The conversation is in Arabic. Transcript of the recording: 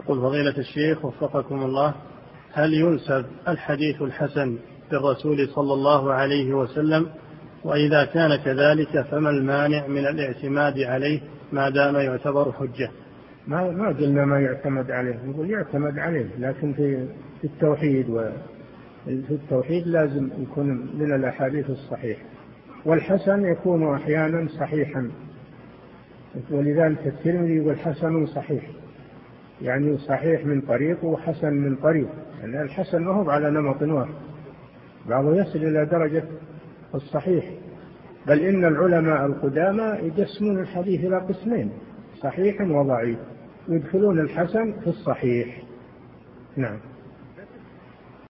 يقول فضيلة الشيخ وفقكم الله، هل ينسب الحديث الحسن للرسول صلى الله عليه وسلم؟ وإذا كان كذلك فما المانع من الاعتماد عليه ما دام يعتبر حجة؟ ما قلنا ما يعتمد عليه، نقول يعتمد عليه، لكن في التوحيد لازم يكون من الأحاديث الصحيحة، والحسن يكون أحيانا صحيحا، ولذلك الترمذي يقول حسن صحيح، يعني صحيح من طريق وحسن من طريق، يعني الحسن ما هو على نمط واحد، بعضه يصل إلى درجة الصحيح، بل إن العلماء القدامى يقسمون الحديث إلى قسمين، صحيح وضعيف، يدخلون الحسن في الصحيح. نعم.